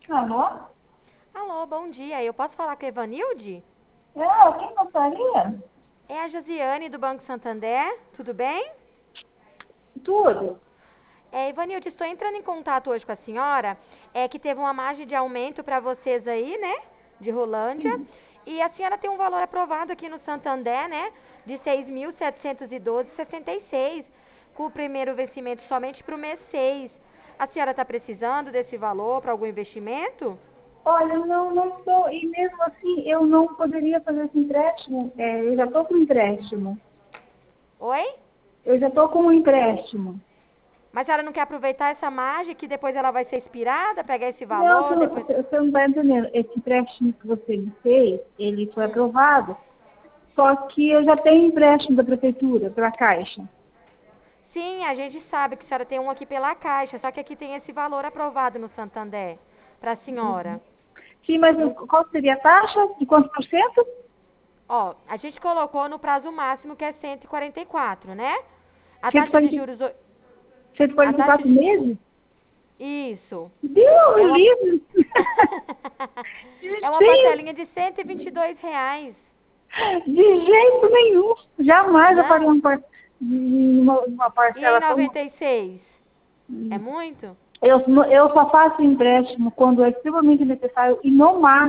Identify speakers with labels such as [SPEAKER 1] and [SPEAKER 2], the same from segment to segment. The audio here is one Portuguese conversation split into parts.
[SPEAKER 1] Alô?
[SPEAKER 2] Alô, bom dia. Eu posso falar com a Evanilde?
[SPEAKER 1] Quem gostaria?
[SPEAKER 2] É a Josiane do Banco Santander. Tudo bem?
[SPEAKER 1] Tudo.
[SPEAKER 2] Evanilde, estou entrando em contato hoje com a senhora. É que teve uma margem de aumento para vocês aí, né? De Rolândia. E a senhora tem um valor aprovado aqui no Santander, né? De 6.712,66, com o primeiro vencimento somente para o mês 6. A senhora está precisando desse valor para algum investimento?
[SPEAKER 1] Olha, não estou, e mesmo assim eu não poderia fazer esse empréstimo. Eu já estou com empréstimo.
[SPEAKER 2] Oi?
[SPEAKER 1] Eu já estou com um empréstimo.
[SPEAKER 2] Mas a senhora não quer aproveitar essa margem que depois ela vai ser expirada, pegar esse
[SPEAKER 1] Não,
[SPEAKER 2] valor, depois...
[SPEAKER 1] você não está entendendo. Esse empréstimo que você me fez, ele foi
[SPEAKER 2] Hum.
[SPEAKER 1] aprovado, só que eu já tenho empréstimo da prefeitura, pela Caixa.
[SPEAKER 2] Sim, a gente sabe que a senhora tem um aqui pela Caixa, só que aqui tem esse valor aprovado no Santander para a senhora.
[SPEAKER 1] Sim, mas
[SPEAKER 2] Não-
[SPEAKER 1] qual seria a taxa? De quantos por cento?
[SPEAKER 2] Ó, a gente colocou no prazo máximo que é 144, né? A taxa de
[SPEAKER 1] 140,
[SPEAKER 2] juros... A taxa
[SPEAKER 1] 144
[SPEAKER 2] de...
[SPEAKER 1] meses?
[SPEAKER 2] Isso.
[SPEAKER 1] Deus
[SPEAKER 2] É uma...
[SPEAKER 1] livre!
[SPEAKER 2] é uma
[SPEAKER 1] Sim,
[SPEAKER 2] parcelinha de R$ 122.
[SPEAKER 1] de jeito nenhum. Jamais eu faria
[SPEAKER 2] Não?
[SPEAKER 1] uma
[SPEAKER 2] E em
[SPEAKER 1] parcela tão.
[SPEAKER 2] 96? É muito?
[SPEAKER 1] Eu só faço empréstimo quando é extremamente necessário e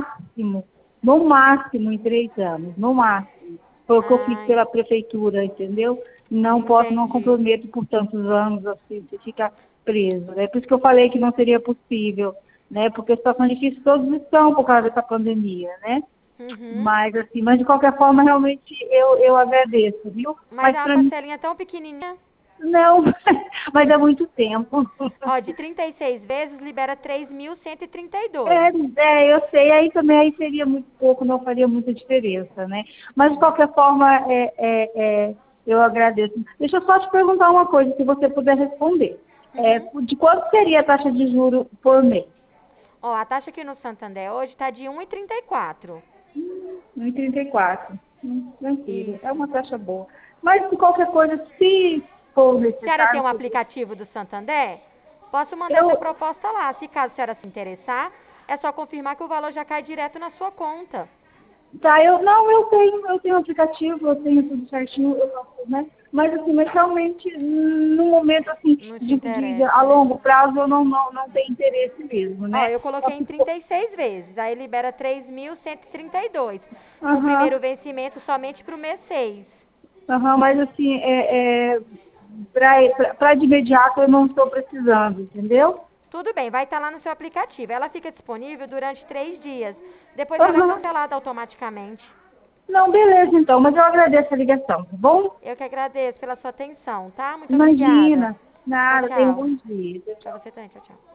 [SPEAKER 1] no máximo em 3 anos, no máximo. Foi o que eu fiz
[SPEAKER 2] Ai,
[SPEAKER 1] pela prefeitura, entendeu? Não
[SPEAKER 2] entendi.
[SPEAKER 1] comprometo por tantos anos assim, você fica preso. É por isso que eu falei que não seria possível, né? Porque a situação difícil todos estão por causa dessa pandemia, né?
[SPEAKER 2] Uhum.
[SPEAKER 1] Mas de qualquer forma, realmente eu agradeço, viu?
[SPEAKER 2] Mas
[SPEAKER 1] Mas
[SPEAKER 2] é uma
[SPEAKER 1] para mim,
[SPEAKER 2] parcelinha tão pequenininha.
[SPEAKER 1] não, mas é muito tempo.
[SPEAKER 2] Ó, de 36 vezes libera 3.132.
[SPEAKER 1] Eu sei, aí também aí seria muito pouco, não faria muita diferença, né? Mas de qualquer forma, eu agradeço. Deixa eu só te perguntar uma coisa, se você puder responder.
[SPEAKER 2] Uhum.
[SPEAKER 1] De quanto seria a taxa de juro por mês?
[SPEAKER 2] Ó, a taxa aqui no Santander hoje tá de 1,34.
[SPEAKER 1] 1,34. Tranquilo, é
[SPEAKER 2] Isso.
[SPEAKER 1] uma taxa boa. Mas de qualquer coisa, se for
[SPEAKER 2] A senhora tem
[SPEAKER 1] necessário,
[SPEAKER 2] um aplicativo do Santander? Posso mandar essa
[SPEAKER 1] eu,
[SPEAKER 2] proposta lá. Se caso a senhora se interessar, é só confirmar que o valor já cai direto na sua conta.
[SPEAKER 1] Tá, eu tenho aplicativo, eu tenho tudo certinho, eu faço, né? Mas realmente, no momento, assim,
[SPEAKER 2] Não te
[SPEAKER 1] a
[SPEAKER 2] interessa, né?
[SPEAKER 1] longo prazo, eu não tenho interesse mesmo,
[SPEAKER 2] Ó,
[SPEAKER 1] né?
[SPEAKER 2] eu
[SPEAKER 1] Só
[SPEAKER 2] coloquei em
[SPEAKER 1] se for-
[SPEAKER 2] 36 vezes. Aí libera 3.132. Com o
[SPEAKER 1] Aham,
[SPEAKER 2] primeiro vencimento somente para o mês 6.
[SPEAKER 1] aham, mas assim, para de imediato eu não estou precisando, entendeu?
[SPEAKER 2] Tudo bem, vai estar lá no seu aplicativo. Ela fica disponível durante 3 dias. Depois ela é
[SPEAKER 1] Aham.
[SPEAKER 2] cancelada automaticamente.
[SPEAKER 1] Não, beleza então, mas eu agradeço a ligação, tá bom?
[SPEAKER 2] Eu que agradeço pela sua atenção, tá? Muito obrigada.
[SPEAKER 1] Imagina,
[SPEAKER 2] Tchau,
[SPEAKER 1] nada, tenha um
[SPEAKER 2] tchau.
[SPEAKER 1] bom dia. Tchau,
[SPEAKER 2] Pra
[SPEAKER 1] tchau.
[SPEAKER 2] você também, tchau, tchau.